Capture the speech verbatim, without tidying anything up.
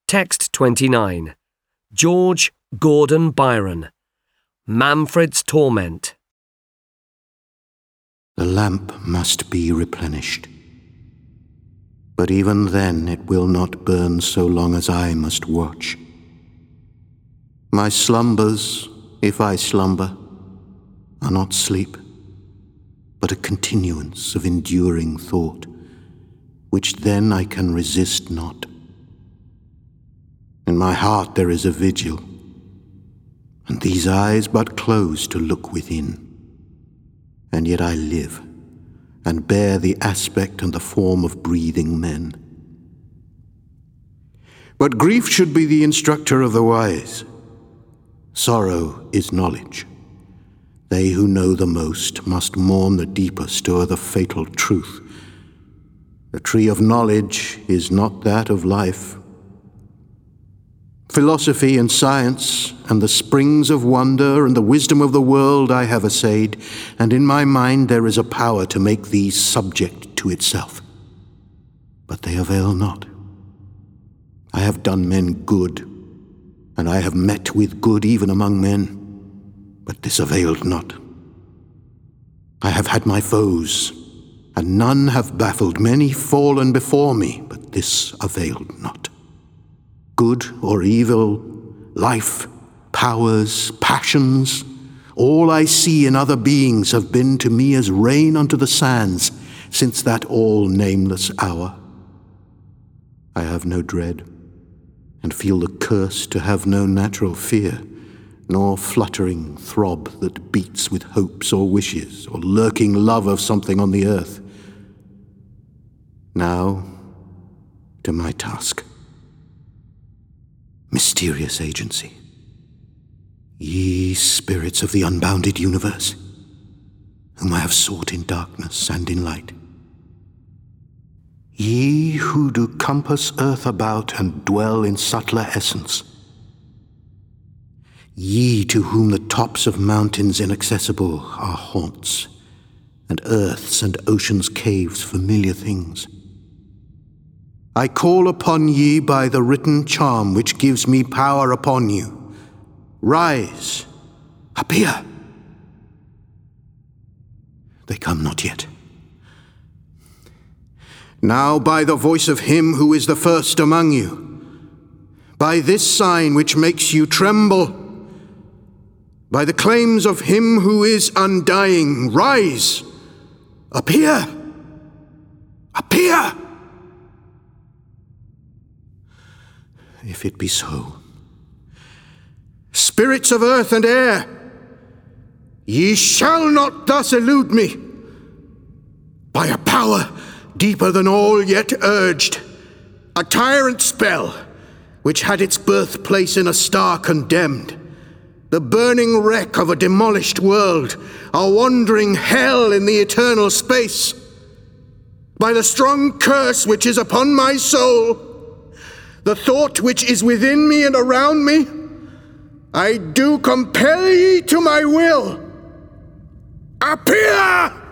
Text twenty-nine. George Gordon Byron. Manfred's Torment. The lamp must be replenished. But even then it will not burn so long as I must watch. My slumbers, if I slumber, are not sleep, but a continuance of enduring thought, which then I can resist not. In my heart there is a vigil, and these eyes but close to look within. And yet I live, and bear the aspect and the form of breathing men. But grief should be the instructor of the wise. Sorrow is knowledge. They who know the most must mourn the deepest o'er the fatal truth. The tree of knowledge is not that of life. Philosophy and science, and the springs of wonder, and the wisdom of the world I have essayed, and in my mind there is a power to make these subject to itself. But they avail not. I have done men good, and I have met with good even among men, but this availed not. I have had my foes, and none have baffled, many fallen before me, but this availed not. Good or evil, life, powers, passions, all I see in other beings have been to me as rain unto the sands since that all-nameless hour. I have no dread, and feel the curse to have no natural fear, nor fluttering throb that beats with hopes or wishes, or lurking love of something on the earth. Now, to my task. Mysterious agency, ye spirits of the unbounded universe, whom I have sought in darkness and in light, ye who do compass earth about and dwell in subtler essence, ye to whom the tops of mountains inaccessible are haunts, and earth's and ocean's caves familiar things, I call upon ye by the written charm which gives me power upon you. Rise, appear. They come not yet. Now by the voice of him who is the first among you, by this sign which makes you tremble, by the claims of him who is undying, rise, appear, appear. If it be so, spirits of earth and air, ye shall not thus elude me. By a power deeper than all yet urged, a tyrant spell which had its birthplace in a star condemned, the burning wreck of a demolished world, a wandering hell in the eternal space. By the strong curse which is upon my soul, the thought which is within me and around me, I do compel ye to my will. Appear!